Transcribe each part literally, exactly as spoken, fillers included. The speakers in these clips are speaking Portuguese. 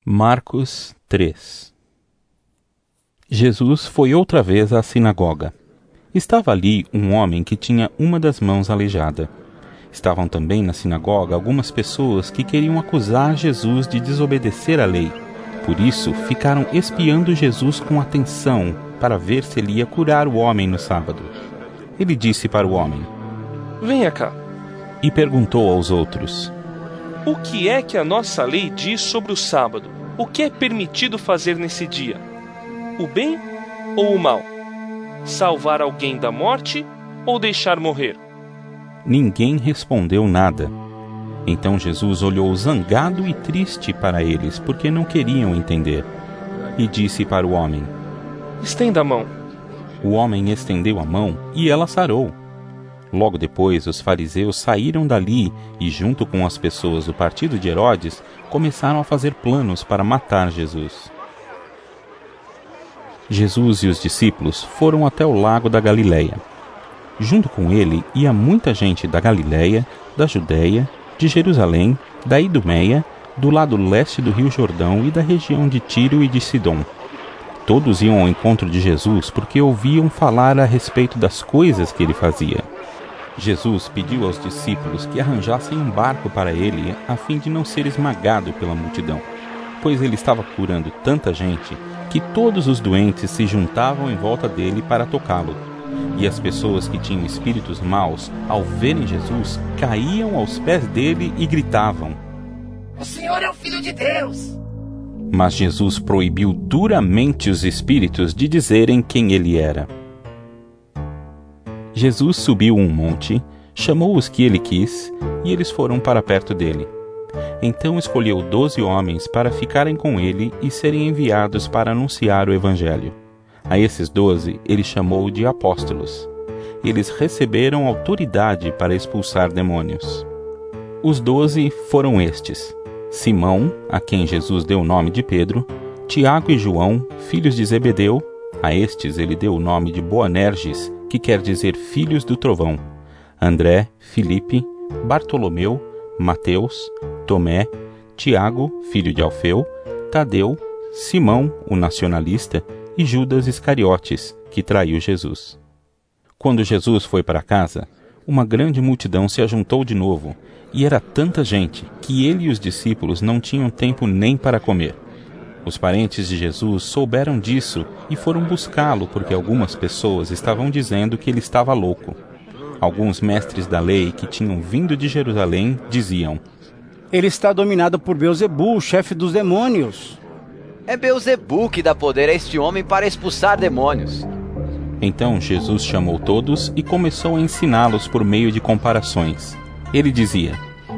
Marcos três. Jesus foi outra vez à sinagoga. Estava ali um homem que tinha uma das mãos aleijada. Estavam também na sinagoga algumas pessoas que queriam acusar Jesus de desobedecer à lei. Por isso, ficaram espiando Jesus com atenção para ver se ele ia curar o homem no sábado. Ele disse para o homem: "Venha cá." E perguntou aos outros: "O que é que a nossa lei diz sobre o sábado? O que é permitido fazer nesse dia? O bem ou o mal? Salvar alguém da morte ou deixar morrer?" Ninguém respondeu nada. Então Jesus olhou zangado e triste para eles, porque não queriam entender. E disse para o homem: "Estenda a mão." O homem estendeu a mão e ela sarou. Logo depois, os fariseus saíram dali e, junto com as pessoas do partido de Herodes, começaram a fazer planos para matar Jesus. Jesus e os discípulos foram até o lago da Galileia. Junto com ele ia muita gente da Galileia, da Judéia, de Jerusalém, da Idumeia, do lado leste do Rio Jordão e da região de Tiro e de Sidom. Todos iam ao encontro de Jesus porque ouviam falar a respeito das coisas que ele fazia. Jesus pediu aos discípulos que arranjassem um barco para ele, a fim de não ser esmagado pela multidão, pois ele estava curando tanta gente que todos os doentes se juntavam em volta dele para tocá-lo. E as pessoas que tinham espíritos maus, ao verem Jesus, caíam aos pés dele e gritavam: "O Senhor é o Filho de Deus!" Mas Jesus proibiu duramente os espíritos de dizerem quem ele era. Jesus subiu um monte, chamou os que ele quis, e eles foram para perto dele. Então escolheu doze homens para ficarem com ele e serem enviados para anunciar o Evangelho. A esses doze ele chamou de apóstolos. Eles receberam autoridade para expulsar demônios. Os doze foram estes: Simão, a quem Jesus deu o nome de Pedro, Tiago e João, filhos de Zebedeu. A estes ele deu o nome de Boanerges, que quer dizer filhos do trovão. André, Filipe, Bartolomeu, Mateus, Tomé, Tiago, filho de Alfeu, Tadeu, Simão, o nacionalista, e Judas Iscariotes, que traiu Jesus. Quando Jesus foi para casa, uma grande multidão se ajuntou de novo, e era tanta gente que ele e os discípulos não tinham tempo nem para comer. Os parentes de Jesus souberam disso e foram buscá-lo porque algumas pessoas estavam dizendo que ele estava louco. Alguns mestres da lei que tinham vindo de Jerusalém diziam: "Ele está dominado por Beelzebul, o chefe dos demônios." É Beelzebul que dá poder a este homem para expulsar demônios. Então Jesus chamou todos e começou a ensiná-los por meio de comparações. Ele dizia: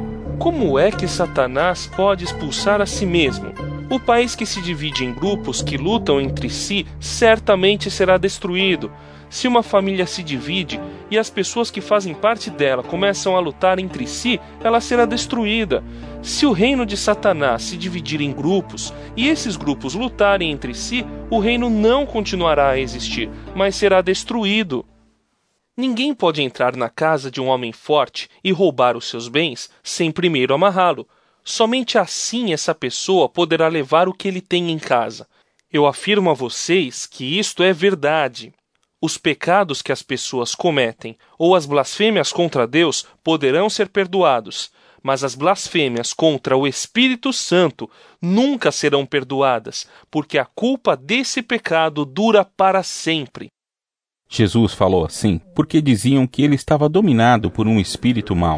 "Como é que Satanás pode expulsar a si mesmo? O país que se divide em grupos que lutam entre si certamente será destruído. Se uma família se divide e as pessoas que fazem parte dela começam a lutar entre si, ela será destruída. Se o reino de Satanás se dividir em grupos e esses grupos lutarem entre si, o reino não continuará a existir, mas será destruído. Ninguém pode entrar na casa de um homem forte e roubar os seus bens sem primeiro amarrá-lo. Somente assim essa pessoa poderá levar o que ele tem em casa. Eu afirmo a vocês que isto é verdade. Os pecados que as pessoas cometem ou as blasfêmias contra Deus poderão ser perdoados, mas as blasfêmias contra o Espírito Santo nunca serão perdoadas, porque a culpa desse pecado dura para sempre." Jesus falou assim porque diziam que ele estava dominado por um espírito mau.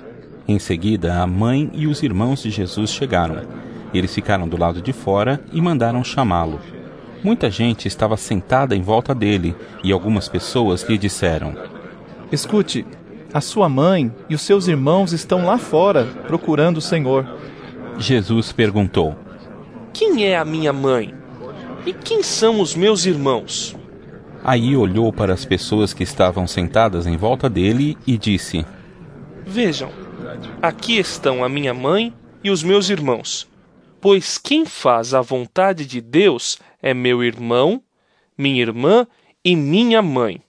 Em seguida, a mãe e os irmãos de Jesus chegaram. Eles ficaram do lado de fora e mandaram chamá-lo. Muita gente estava sentada em volta dele e algumas pessoas lhe disseram: "Escute, a sua mãe e os seus irmãos estão lá fora, procurando o Senhor." Jesus perguntou: "Quem é a minha mãe? E quem são os meus irmãos?" Aí olhou para as pessoas que estavam sentadas em volta dele e disse: "Vejam, aqui estão a minha mãe e os meus irmãos. Pois quem faz a vontade de Deus é meu irmão, minha irmã e minha mãe."